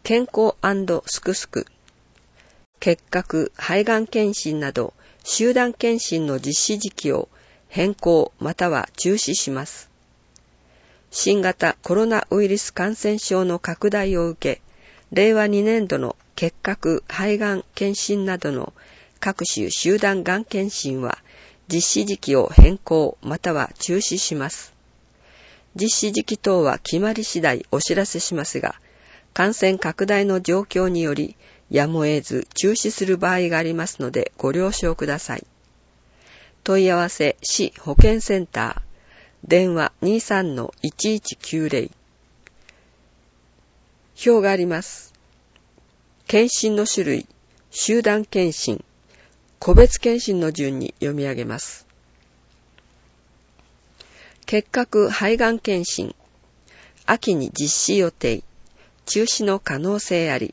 健康&すくすく、結核、肺がん検診など集団検診の実施時期を変更または中止します。新型コロナウイルス感染症の拡大を受け、令和2年度の結核、肺がん検診などの各種集団がん検診は実施時期を変更または中止します。実施時期等は決まり次第お知らせしますが、感染拡大の状況によりやむを得ず中止する場合がありますのでご了承ください。問い合わせ市保健センター、電話 23-1190。表があります。検診の種類、集団検診、個別検診の順に読み上げます。結核肺がん検診、秋に実施予定、中止の可能性あり。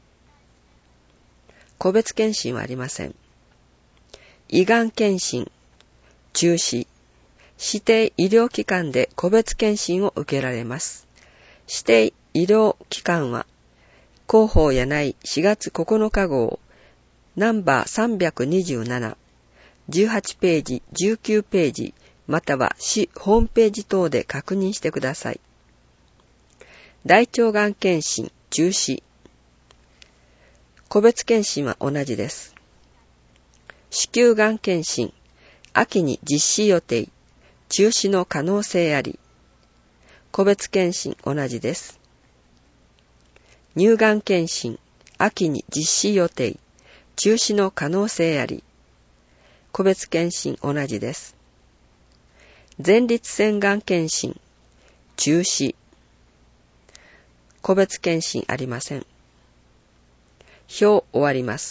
個別検診はありません。胃がん検診、中止。指定医療機関で個別検診を受けられます。指定医療機関は、広報柳井4月9日号、ナンバー327、18ページ、19ページ、または市ホームページ等で確認してください。大腸がん検診、中止。個別検診は同じです。子宮がん検診、秋に実施予定、中止の可能性あり。個別検診同じです。乳がん検診、秋に実施予定、中止の可能性あり。個別検診同じです。前立腺がん検診、中止。個別検診ありません。表終わります。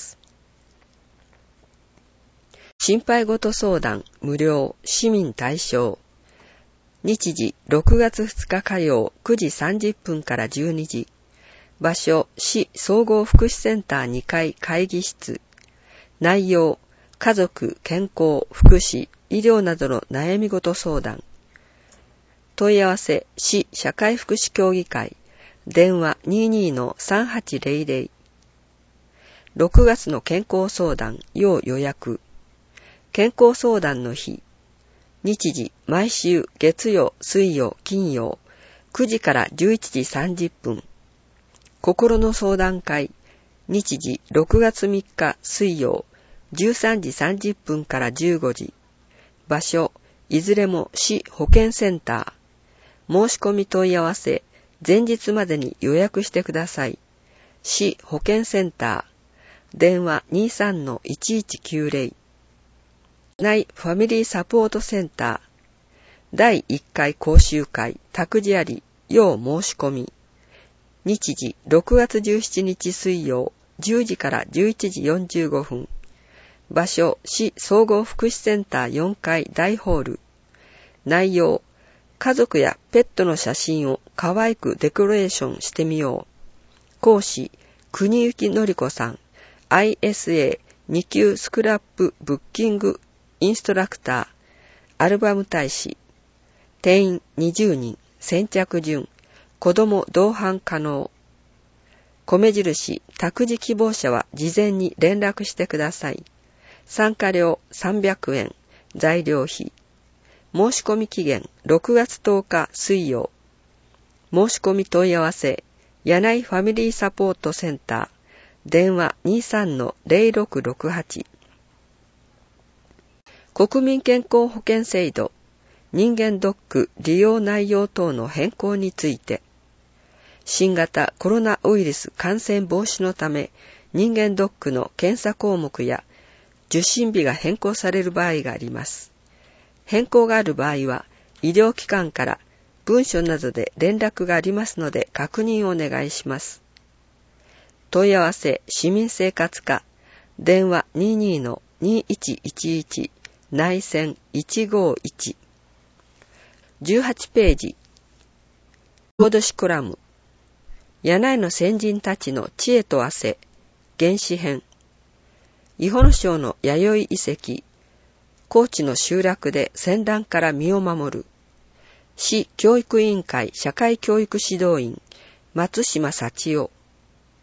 心配事相談無料市民対象。日時6月2日火曜9時30分から12時。場所市総合福祉センター2階会議室。内容家族、健康、福祉、医療などの悩み事相談。問い合わせ市社会福祉協議会。電話 22-3800。6月の健康相談要予約。健康相談の日。日時毎週月曜、水曜、金曜9時から11時30分。心の相談会。日時6月3日水曜13時30分から15時。場所いずれも市保健センター。申し込み問い合わせ前日までに予約してください。市保健センター。電話 23-1190。内ファミリーサポートセンター。第1回講習会託児あり要申し込み。日時6月17日水曜10時から11時45分。場所市総合福祉センター4階大ホール。内容家族やペットの写真を可愛くデコレーションしてみよう。講師国行のりこさん。ISA2 級スクラップブッキングインストラクター。アルバム大使。定員20人。先着順。子供同伴可能。米印託児希望者は事前に連絡してください。参加料300円。材料費。申し込み期限6月10日水曜。申し込み問い合わせ柳井ファミリーサポートセンター。電話 23-0668。国民健康保険制度人間ドック利用内容等の変更について。新型コロナウイルス感染防止のため人間ドックの検査項目や受診日が変更される場合があります。変更がある場合は医療機関から文書などで連絡がありますので確認をお願いします。問い合わせ市民生活課。電話 22-2111 内線151。18ページ。脅しコラム。柳井の先人たちの知恵と汗。原始編。伊保省の弥生遺跡。高知の集落で戦乱から身を守る。市教育委員会社会教育指導員松島幸男。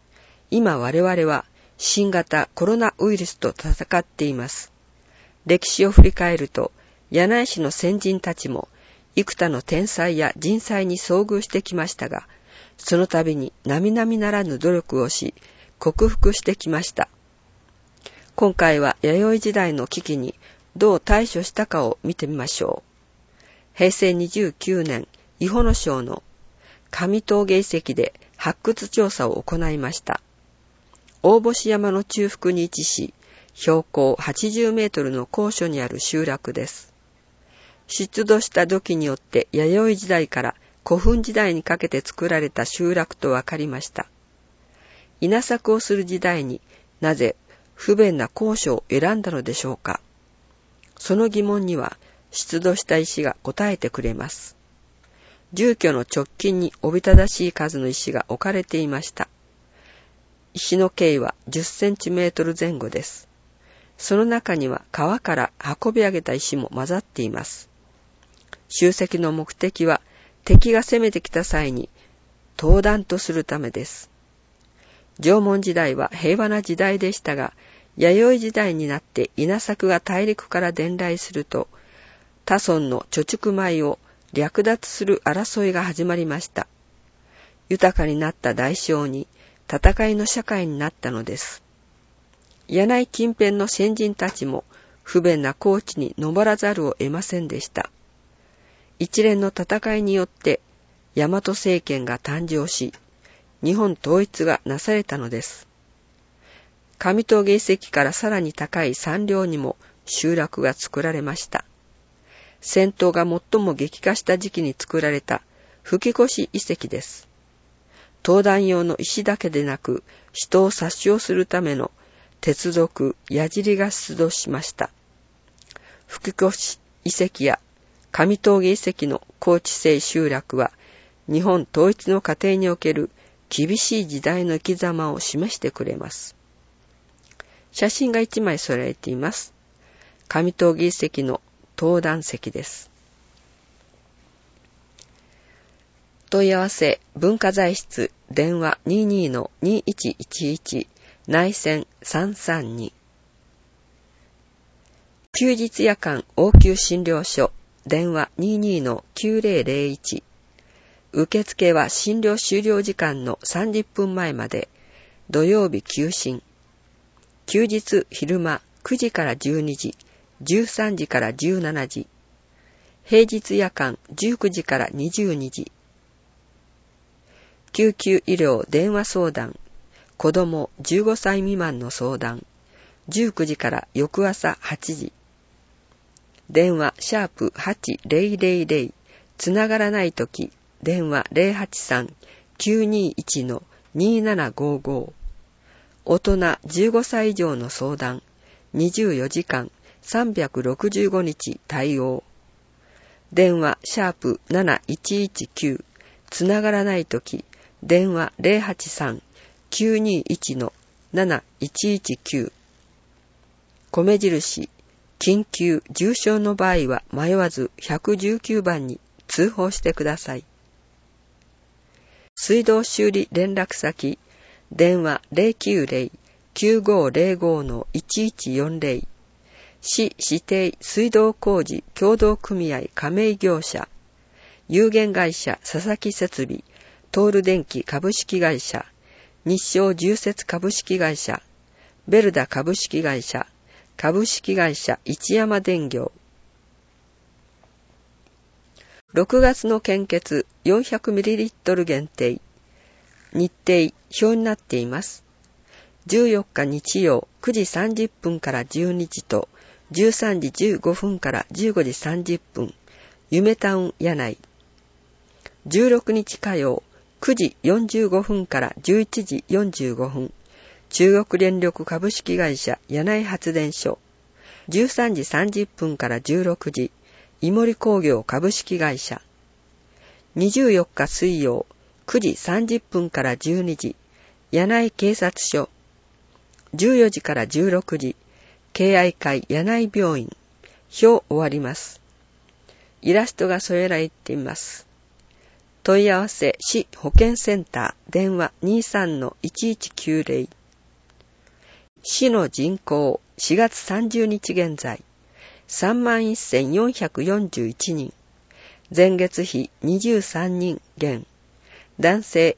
今我々は新型コロナウイルスと戦っています。歴史を振り返ると、柳井市の先人たちも幾多の天災や人災に遭遇してきましたが、その度に並々ならぬ努力をし、克服してきました。今回は弥生時代の危機にどう対処したかを見てみましょう。平成29年、伊保野省の上峠遺跡で発掘調査を行いました。大星山の中腹に位置し、標高80メートルの高所にある集落です。出土した土器によって弥生時代から古墳時代にかけて作られた集落とわかりました。稲作をする時代になぜ不便な高所を選んだのでしょうか。その疑問には出土した石が答えてくれます。住居の直近におびただしい数の石が置かれていました。石の径は10センチメートル前後です。その中には川から運び上げた石も混ざっています。集積の目的は敵が攻めてきた際に投弾とするためです。縄文時代は平和な時代でしたが、弥生時代になって稲作が大陸から伝来すると、他村の貯蓄米を略奪する争いが始まりました。豊かになった代償に戦いの社会になったのです。柳井近辺の先人たちも不便な高地に登らざるを得ませんでした。一連の戦いによって大和政権が誕生し、日本統一がなされたのです。上峠遺跡からさらに高い山稜にも集落が作られました。戦闘が最も激化した時期に作られた吹越遺跡です。投弾用の石だけでなく、人を殺傷するための鉄属、矢尻が出土しました。吹越遺跡や上峠遺跡の高地性集落は、日本統一の過程における厳しい時代の生き様を示してくれます。写真が1枚添えられています。上峠遺跡の投弾石です。問い合わせ文化財室電話 22-2111 内線332。休日夜間応急診療所電話 22-9001。受付は診療終了時間の30分前まで。土曜日休診。休日昼間9時から12時、13時から17時。平日夜間19時から22時。救急医療電話相談。子供15歳未満の相談。19時から翌朝8時。電話#8000。つながらないとき、電話 083-921-2755。大人15歳以上の相談。24時間365日対応。電話#7119。つながらないとき、電話 083-921-7119。米印、緊急、重症の場合は迷わず119番に通報してください。水道修理連絡先、電話 090-9505-1140。市指定水道工事協同組合加盟業者、有限会社佐々木設備、トール電機株式会社、日照重設株式会社、ベルダ株式会社、株式会社一山電業。6月の献血 400ml 限定。日程表になっています。14日日曜9時30分から12時と13時15分から15時30分、夢タウン柳井。16日火曜9時45分から11時45分、中国電力株式会社柳井発電所。13時30分から16時、井森工業株式会社。24日水曜9時30分から12時、柳井警察署。14時から16時、敬愛会柳井病院。表終わります。イラストが添えられています。 問い合わせ市保健センター電話 23-1190。市の人口4月30日現在 31,441 人。前月比23人減。男性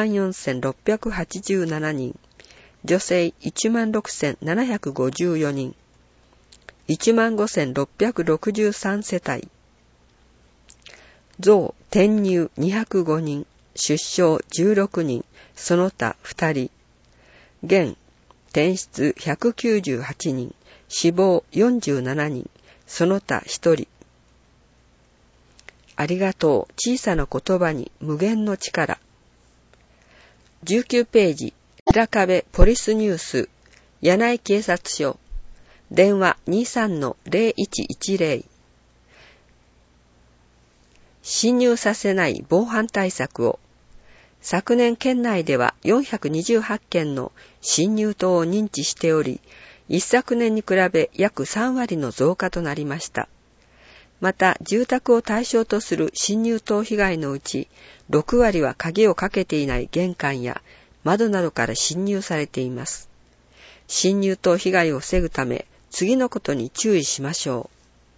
14,687 人。女性 16,754 人。15,663 世帯。増転入205人。出生16人。その他2人。減転出198人。死亡47人。その他1人。ありがとう。小さな言葉に無限の力。19ページ。平壁ポリスニュース。柳井警察署。電話 23-0110。侵入させない防犯対策を。昨年県内では428件の侵入等を認知しており、一昨年に比べ約3割の増加となりました。また、住宅を対象とする侵入等被害のうち、6割は鍵をかけていない玄関や窓などから侵入されています。侵入等被害を防ぐため、次のことに注意しましょう。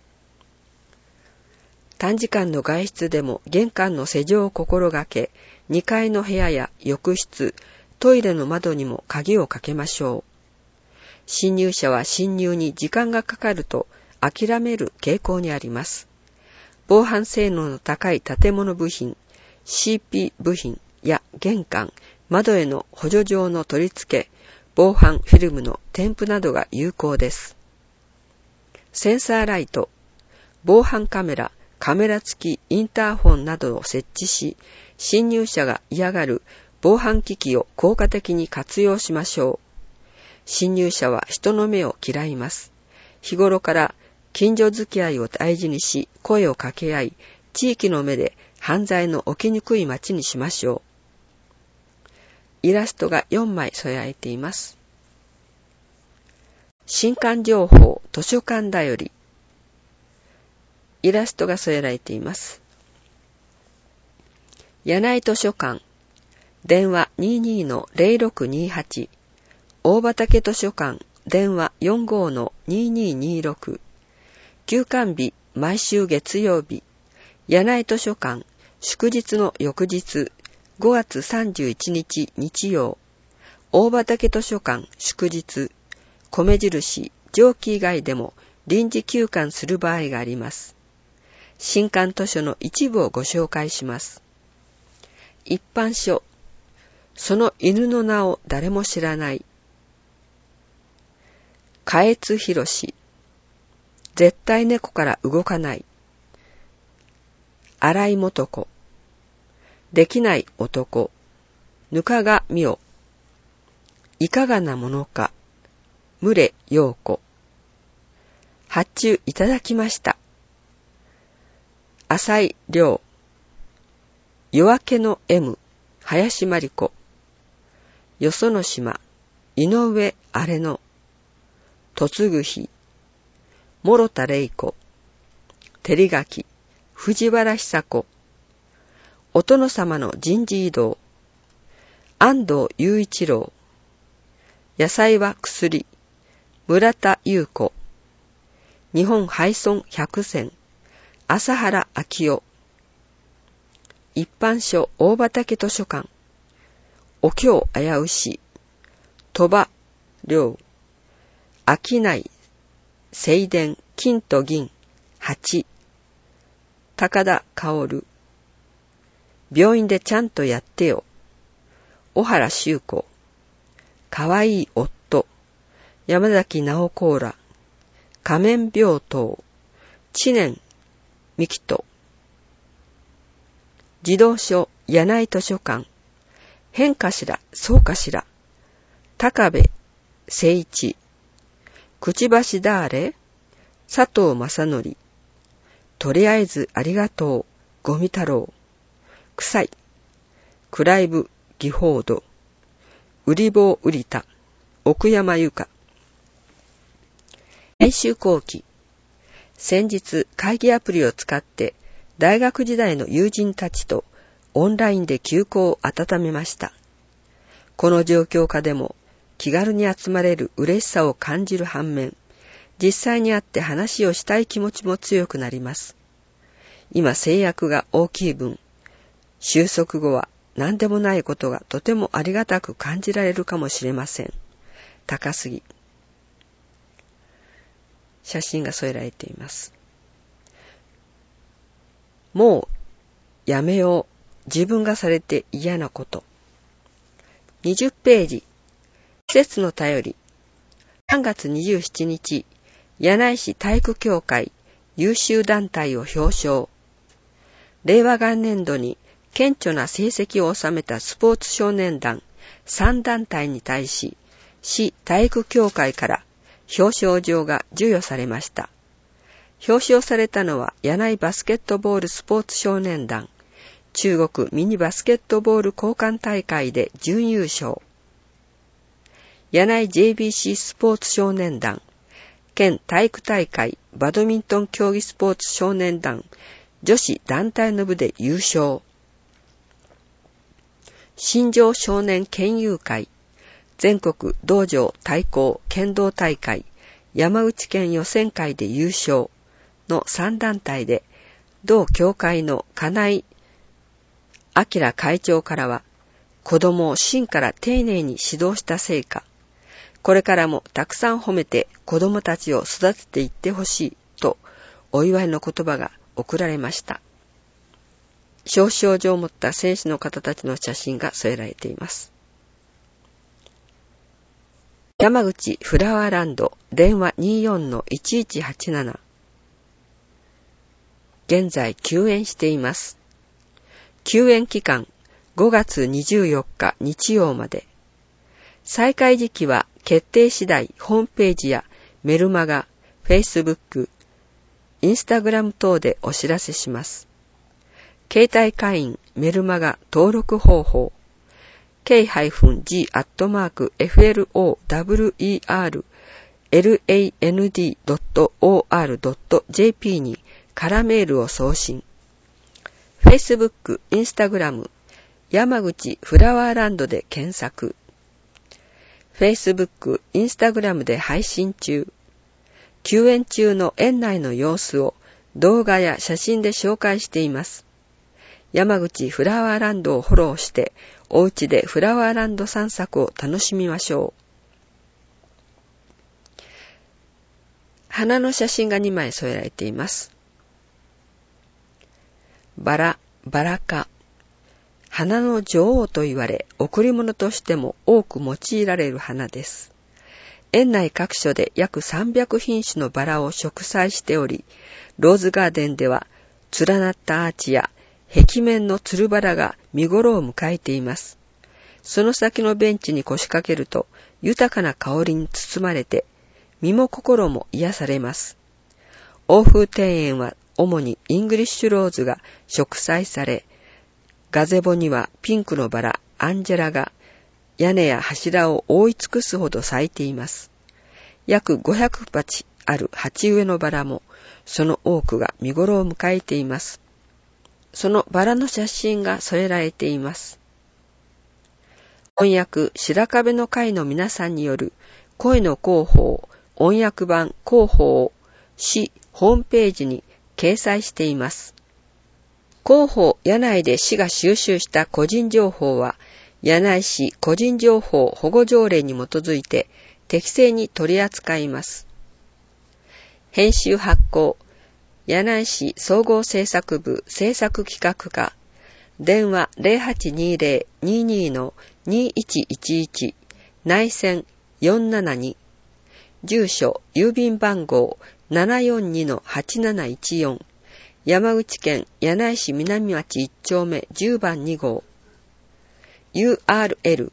短時間の外出でも玄関の施錠を心がけ、2階の部屋や浴室、トイレの窓にも鍵をかけましょう。侵入者は侵入に時間がかかると諦める傾向にあります。防犯性能の高い建物部品、CP 部品や玄関、窓への補助状の取り付け、防犯フィルムの添付などが有効です。センサーライト、防犯カメラ、カメラ付きインターホンなどを設置し、侵入者が嫌がる防犯機器を効果的に活用しましょう。侵入者は人の目を嫌います。日頃から近所付き合いを大事にし、声を掛け合い、地域の目で犯罪の起きにくい街にしましょう。イラストが4枚添えられています。新刊情報図書館だより。イラストが添えられています。柳井図書館。電話 22-0628。大畑図書館。電話 45-2226。休館日、毎週月曜日。柳井図書館。祝日の翌日。5月31日日曜。大畑図書館。祝日。米印、上記以外でも臨時休館する場合があります。新刊図書の一部をご紹介します。一般書。その犬の名を誰も知らない。嘉悦博士。絶対猫から動かない。荒井素子。できない男。ぬかがみお。いかがなものか。むれようこ。発注いただきました。浅井亮。夜明けの M、林真理子。よその島、井上あれの。嫁ぐ日、諸田玲子。照垣、藤原久子。お殿様の人事異動。安藤雄一郎。野菜は薬。村田優子。日本廃村百選。朝原明夫。一般書大畑図書館。お京危うし。鳥羽良。商い。正殿金と銀。八。高田薫。病院でちゃんとやってよ。小原修子。かわいい夫。山崎直子ら。仮面病棟。知念美希と。児童書柳井図書館。変かしらそうかしら。高部誠一。くちばしだーれ佐藤正則。とりあえずありがとうゴミ太郎。臭い。クライブギフォード。売り棒売りた。奥山由香。編集後期。先日会議アプリを使って大学時代の友人たちとオンラインで旧交を温めました。この状況下でも気軽に集まれる嬉しさを感じる反面、実際に会って話をしたい気持ちも強くなります。今制約が大きい分、収束後は何でもないことがとてもありがたく感じられるかもしれません。高杉。写真が添えられています。もうやめよう。自分がされて嫌なこと。20ページ。季節の便り。3月27日、柳井市体育協会優秀団体を表彰。令和元年度に顕著な成績を収めたスポーツ少年団3団体に対し、市体育協会から表彰状が授与されました。表彰されたのは柳井バスケットボールスポーツ少年団、中国ミニバスケットボール交換大会で準優勝。柳井 JBC スポーツ少年団、県体育大会バドミントン競技スポーツ少年団、女子団体の部で優勝。新庄少年県友会、全国道場対抗剣道大会、山口県予選会で優勝の3団体で、同協会の金井明会長からは、子供を真から丁寧に指導した成果、これからもたくさん褒めて子供たちを育てていってほしいとお祝いの言葉が贈られました。表彰状を持った選手の方たちの写真が添えられています。山口フラワーランド電話 24-1187 現在休園しています。休園期間5月24日日曜まで。再開時期は決定次第ホームページやメルマガ、Facebook、インスタグラム等でお知らせします。携帯会員メルマガ登録方法 k-g@werland.or.jp に空メールを送信。Facebook、インスタグラム、山口フラワーランドで検索。Facebook、インスタグラムで配信中。休園中の園内の様子を動画や写真で紹介しています。山口フラワーランドをフォローして、お家でフラワーランド散策を楽しみましょう。花の写真が2枚添えられています。バラ、バラ科。花の女王と言われ、贈り物としても多く用いられる花です。園内各所で約300品種のバラを植栽しており、ローズガーデンでは連なったアーチや壁面のつるバラが見頃を迎えています。その先のベンチに腰掛けると豊かな香りに包まれて、身も心も癒されます。欧風庭園は主にイングリッシュローズが植栽され、ガゼボにはピンクのバラ、アンジェラが屋根や柱を覆い尽くすほど咲いています。約500鉢ある鉢植えのバラも、その多くが見頃を迎えています。そのバラの写真が添えられています。翻訳白壁の会の皆さんによる声の広報、音訳版広報を市ホームページに掲載しています。広報柳井で市が収集した個人情報は、柳井市個人情報保護条例に基づいて適正に取り扱います。編集発行、柳井市総合政策部政策企画課、電話 0820-22-2111 内線472、住所郵便番号 742-8714、山口県柳井市南町1丁目10番2号、URL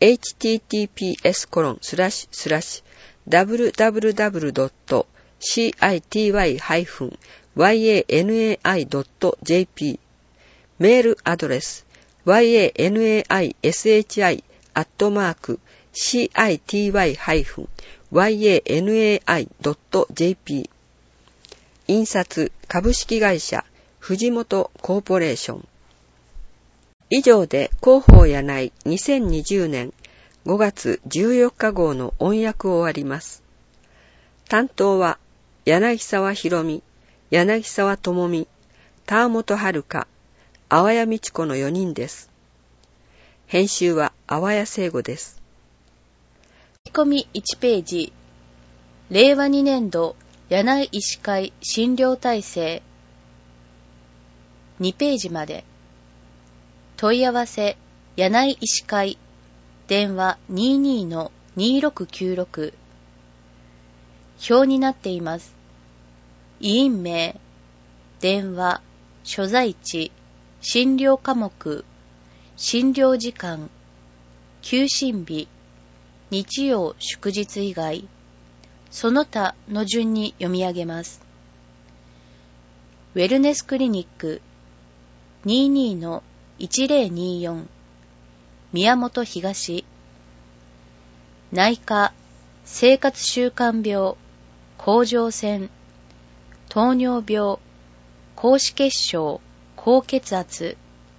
https://www.city-yanai.jp メールアドレス yanaishi@city-yanai.jp 印刷株式会社藤本コーポレーション以上で広報柳井2020年5月14日号の音訳を終わります。担当は柳沢博美、柳沢智美、田本遥、阿波谷道子の4人です。編集は阿波谷聖子です。 書き込み1ページ。令和2年度柳井医師会診療体制2ページまで。問い合わせ柳井医師会電話 22-2696 表になっています。医院名、電話、所在地、診療科目、診療時間、休診日、日曜祝日以外、その他の順に読み上げます。ウェルネスクリニック 22-1024 宮本東、内科、生活習慣病、甲状腺、糖尿病、高脂血症、高血圧。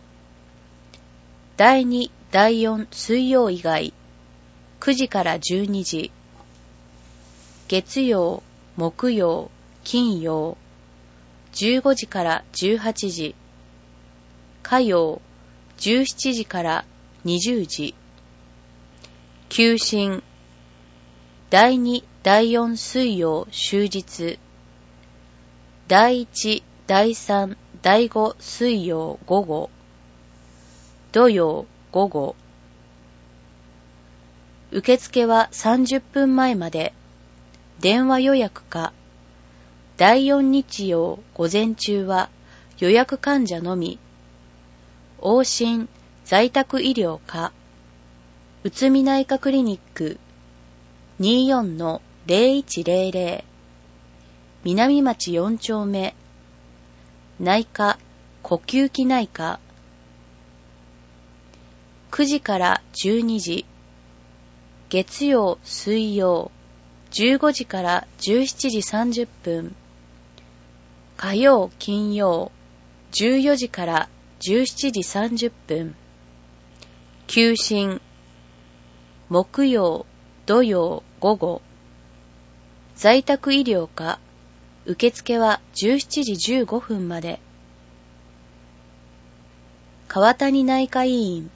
第2、第4水曜以外、9時から12時。月曜、木曜、金曜、15時から18時。火曜、17時から20時。休診。第2、第4水曜終日。第1、第3、第5水曜午後。土曜午後。受付は30分前まで。電話予約か。第4日曜午前中は予約患者のみ。往診、在宅医療か。うつみ内科クリニック 24-0100 南町4丁目。内科、呼吸器内科。9時から12時。月曜、水曜、15時から17時30分。火曜、金曜、14時から17時30分。休診。木曜、土曜、午後。在宅医療科。受付は17時15分まで。川谷内科医院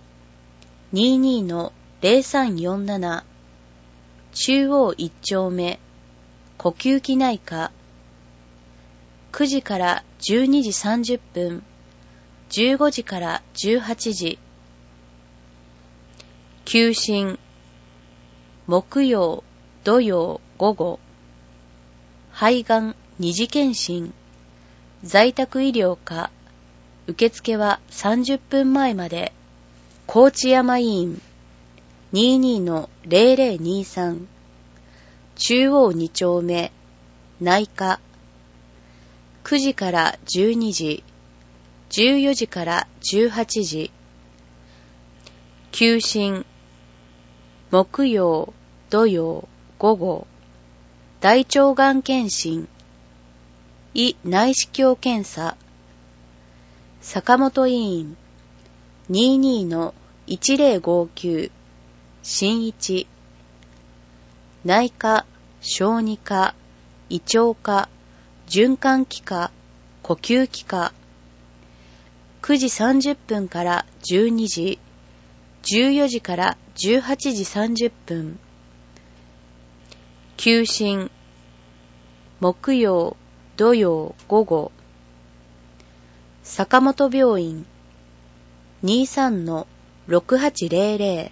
22-0347 中央1丁目呼吸器内科。9時から12時30分、15時から18時。休診。木曜、土曜、午後。肺がん二次検診。在宅医療科。受付は30分前まで。高知山医院 22-0023 中央2丁目内科。9時から12時、14時から18時。休診。木曜、土曜、午後。大腸がん検診。胃内視鏡検査。坂本医院 22-1059 新一。内科、小児科、胃腸科、循環器科、呼吸器科。9時30分から12時、14時から18時30分。休診。木曜、土曜、午後。坂本病院 23-6800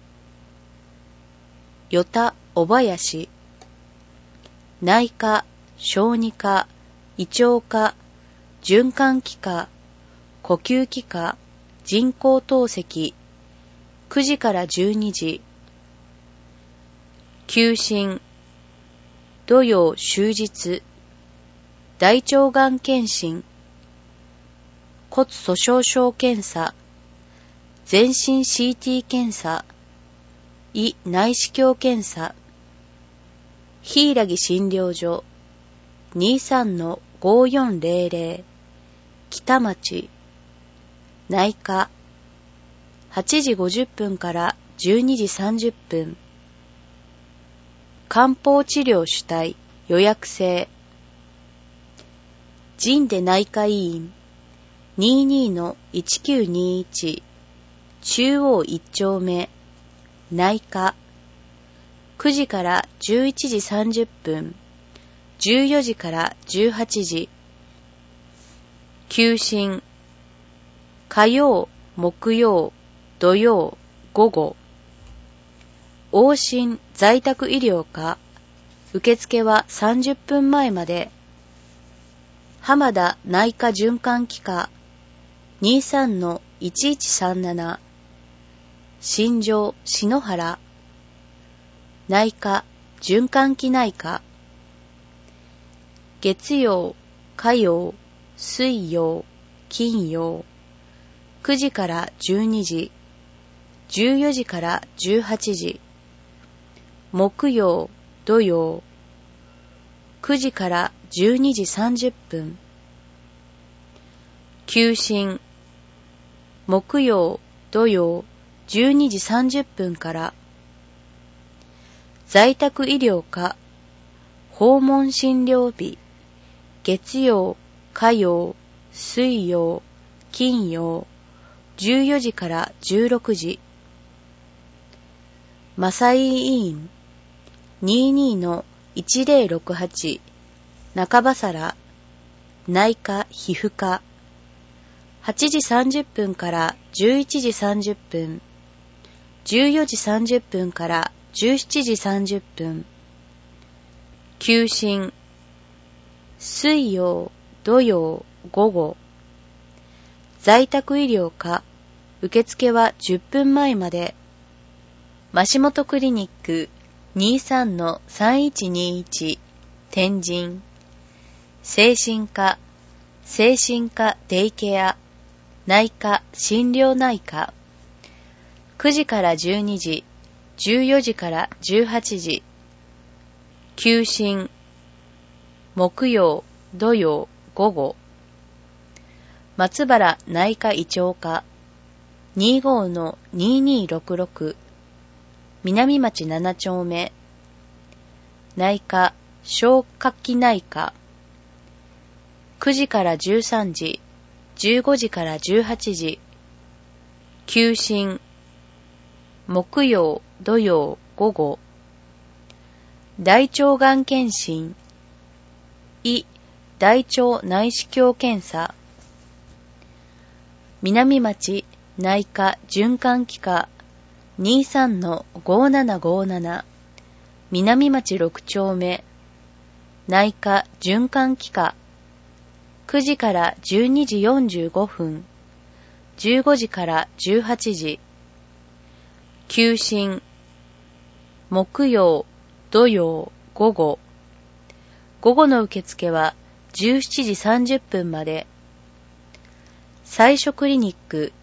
与田小林。内科、小児科、胃腸科、循環器科、呼吸器科、人工透析。9時から12時。休診。土曜終日。大腸がん検診。骨粗鬆症検査。全身 CT 検査。胃内視鏡検査。柊診療所 23-5400 北町。内科。 8時50分から12時30分。漢方治療主体予約制。神出内科医院 22-1921 中央1丁目内科9時から11時30分14時から18時。休診火曜、木曜、土曜、午後。往診在宅医療科受付は30分前まで。浜田内科循環器科 23-1137 新庄篠原内科循環器内科月曜、火曜、水曜、金曜9時から12時14時から18時。木曜、土曜9時から12時30分。休診木曜、土曜12時30分から。在宅医療科訪問診療日月曜、火曜、水曜、金曜14時から16時。正井医院 22-1068 中羽皿内科皮膚科8時30分から11時30分14時30分から17時30分。休診水曜、土曜、午後。在宅医療科受付は10分前まで。増本クリニック 23-3121 天神精神科デイケア内科診療内科9時から12時14時から18時。休診木曜、土曜、午後。松原内科胃腸科 25-2266 南町7丁目内科消化器内科9時から13時15時から18時。休診木曜、土曜、午後。大腸がん検診胃大腸内視鏡検査南町内科循環器科 23-5757 南町6丁目内科循環器科9時から12時45分15時から18時。休診木曜、土曜、午後。午後の受付は17時30分まで。最初クリニック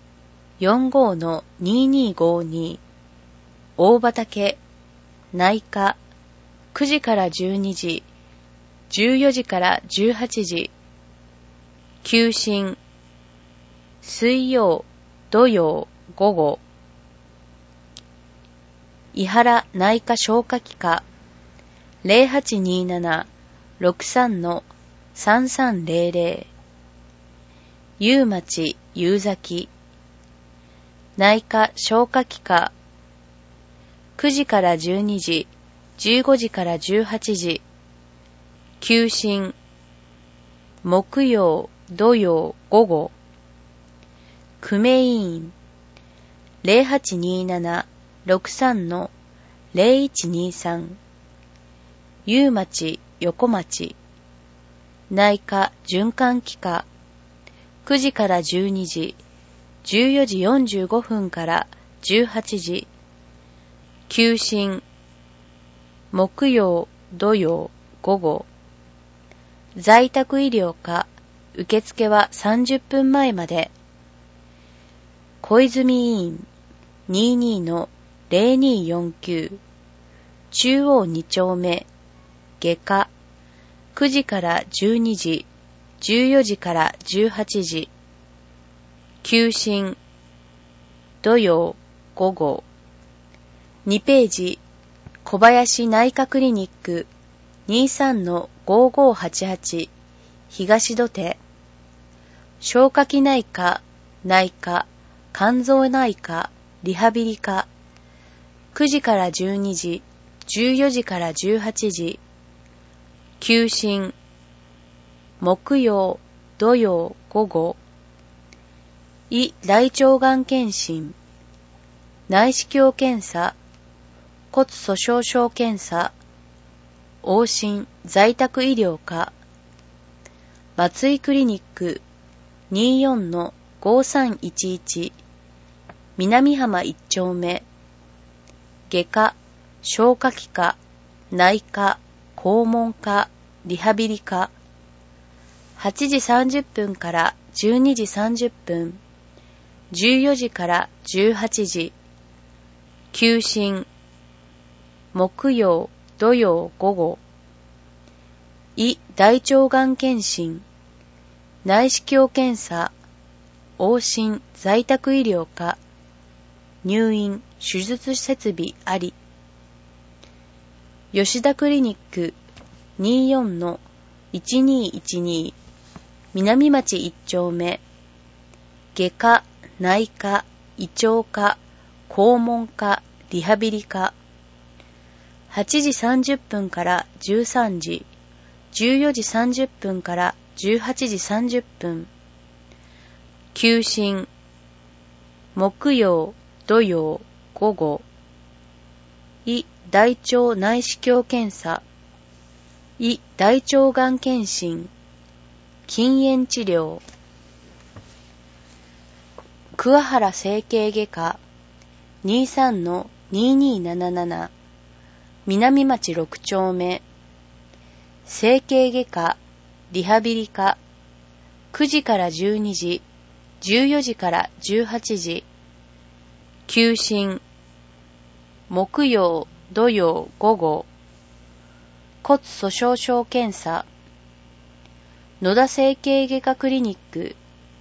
45-2252 大畑内科9時から12時14時から18時。休診水曜、土曜、午後。伊原内科消化器科 0827-63-3300 夕町夕崎内科消化器科9時から12時15時から18時。休診木曜、土曜、午後。久米医院 0827-63-0123 夕町横町内科循環器科9時から12時14時45分から18時。休診木曜、土曜、午後。在宅医療科受付は30分前まで。小泉医院 22-0249 中央2丁目外科9時から12時14時から18時。休診土曜午後。2ページ、小林内科クリニック 23-5588 東土手。消化器内科、内科、肝臓内科、リハビリ科。9時から12時、14時から18時。休診。木曜、土曜午後。胃大腸がん検診。内視鏡検査。骨粗鬆症検査。往診在宅医療科。松井クリニック 24-5311 南浜1丁目。外科、消化器科、内科、肛門科、リハビリ科。8時30分から12時30分。14時から18時。休診。木曜、土曜午後。胃大腸がん検診。内視鏡検査。往診在宅医療科。入院手術設備あり。吉田クリニック 24-1212 南町1丁目。外科、内科、胃腸科、肛門科、リハビリ科。8時30分から13時、14時30分から18時30分。休診。木曜、土曜、午後。胃大腸内視鏡検査。胃大腸がん検診。禁煙治療。桑原整形外科 23-2277 南町6丁目。整形外科、リハビリ科。9時から12時、14時から18時。休診。木曜、土曜午後。骨粗鬆症検査。野田整形外科クリニック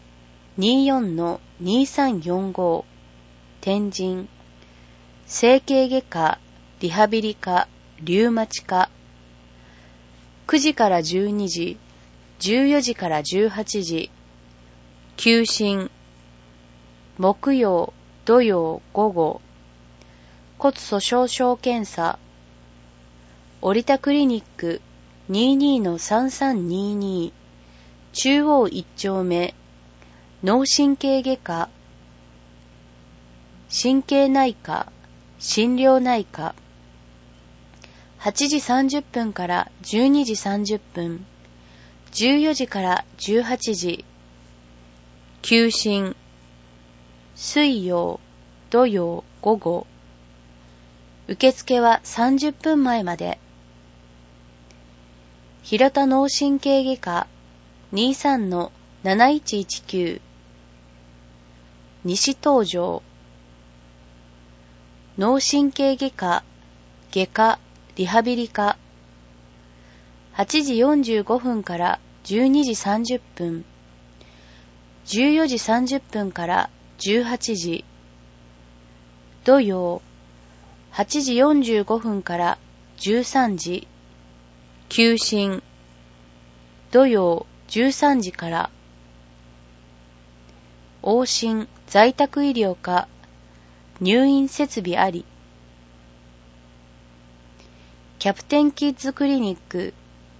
24-2345 天神。整形外科、リハビリ科、リウマチ科。9時から12時、14時から18時。休診。木曜、土曜午後。骨粗鬆症検査。織田クリニック 22-3322 中央1丁目。脳神経外科。神経内科、心療内科。8時30分から12時30分。14時から18時。休診。水曜、土曜午後。受付は30分前まで。平田脳神経外科 23-7119 西東条。脳神経外科、外科、リハビリ科。8時45分から12時30分。14時30分から18時。土曜、8時45分から13時。休診。土曜13時から。往診在宅医療科。入院設備あり。キャプテンキッズクリニック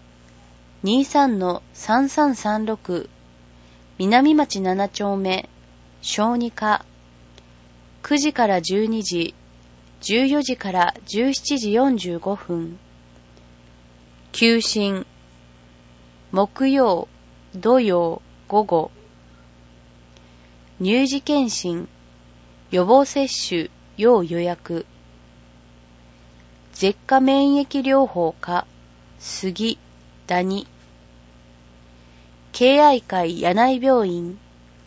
23-3336 南町7丁目。小児科。9時から12時、14時から17時45分。休診。木曜、土曜午後。乳児検診、予防接種要予約。舌下免疫療法科、杉、谷。敬愛会柳井病院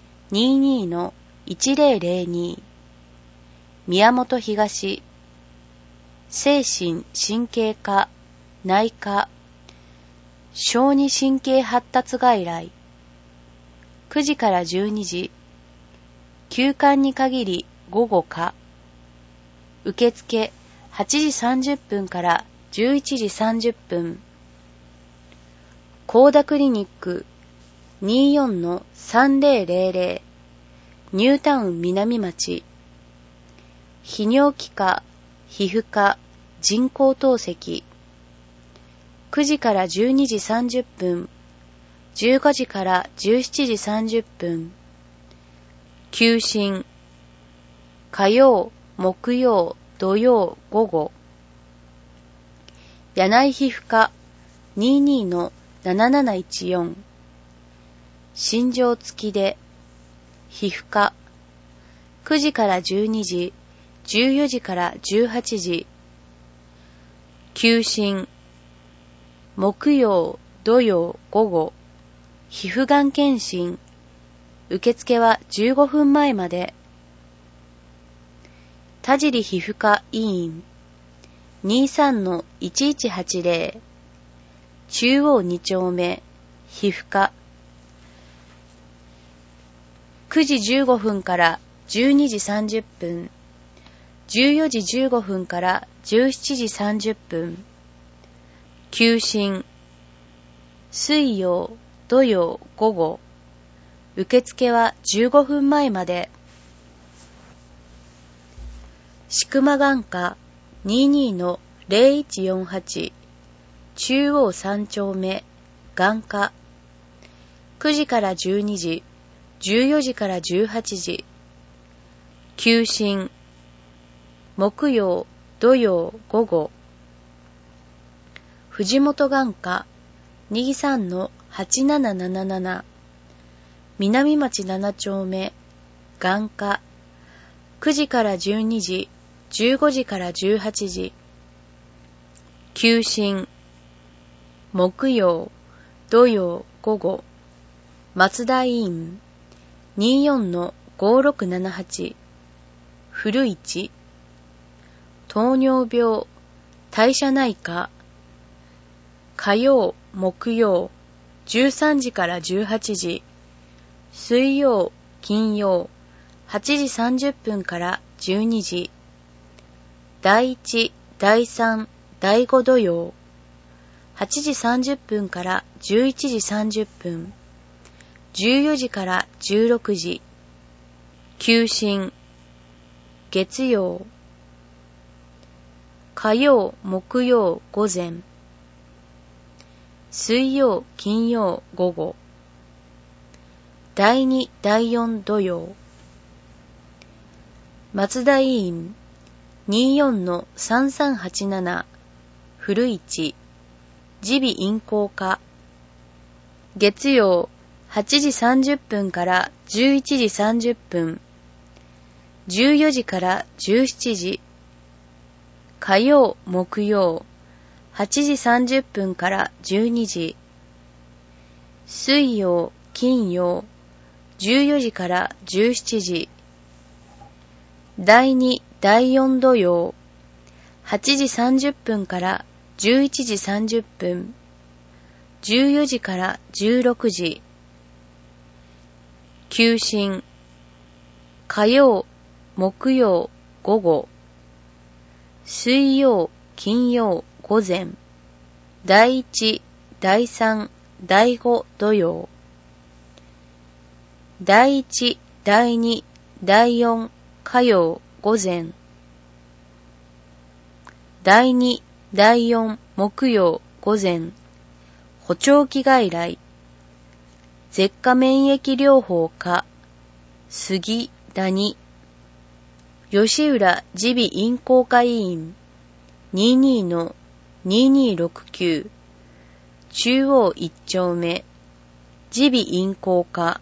22-1002 宮本東。精神神経科、内科。小児神経発達外来。9時から12時。休館に限り午後課。受付8時30分から11時30分。コーダクリニック 24-3000 ニュータウン南町。泌尿器科、皮膚科、人工透析。9時から12時30分。15時から17時30分。休診。火曜、木曜、土曜午後。柳井皮膚科 22-7714。診状付きで。皮膚科。9時から12時、14時から18時。休診。木曜、土曜午後。皮膚がん検診。受付は15分前まで。田尻皮膚科医院 23-1180 中央2丁目皮膚科。9時15分から12時30分。14時15分から17時30分。休診。水曜、土曜午後。受付は15分前まで。シクマ眼科 22-0148 中央3丁目眼科。9時から12時、14時から18時。休診。木曜、土曜午後。藤本眼科 23-8777 南町7丁目眼科。9時から12時、15時から18時。休診。木曜、土曜午後。松田医院 24-5678 古市。糖尿病、代謝内科。火曜、木曜、13時から18時。水曜、金曜、8時30分から12時。第1、第3、第5土曜。8時30分から11時30分。14時から16時。休診。月曜。火曜、木曜午前。水曜、金曜午後。第2、第4土曜。松田医院 24-3387 古市耳鼻咽喉科。月曜8時30分から11時30分。14時から17時。火曜、木曜8時30分から12時。水曜、金曜14時から17時。第2、第4土曜。8時30分から11時30分。14時から16時。休診。火曜、木曜午後。水曜、金曜午前。第1、第3、第5土曜。第1、第2、第4火曜午前。第2、第4木曜午前。補聴器外来。舌下免疫療法科。杉谷。吉浦耳鼻咽喉科医院 22-2269 中央1丁目耳鼻咽喉科。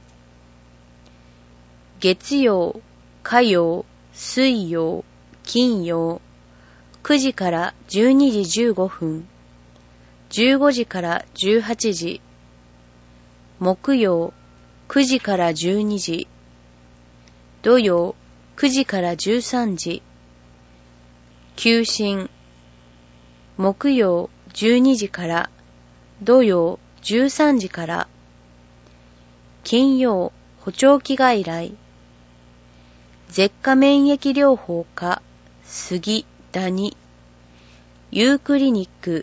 月曜、火曜、水曜、金曜、9時から12時15分、15時から18時。木曜、9時から12時。土曜、9時から13時。休診。木曜12時から、土曜13時から。金曜補聴器外来。 舌下免疫療法科、杉、ダニ、ユークリニック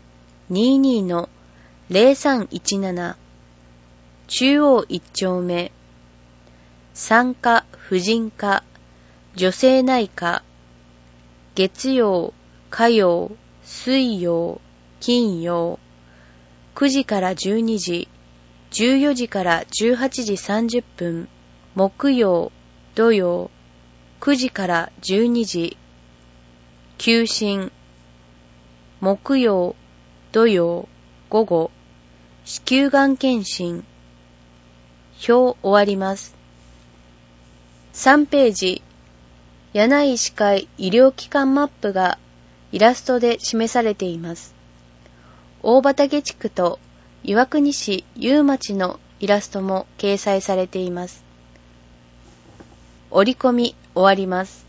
22-0317 中央1丁目、産科、婦人科、女性内科、月曜、火曜、水曜、金曜、9時から12時、14時から18時30分、木曜、土曜、9時から12時、休診、木曜、土曜、午後、子宮がん検診、表終わります。3ページ、柳井歯科医療機関マップがイラストで示されています。大畑地区と岩国市有町のイラストも掲載されています。折り込み終わります。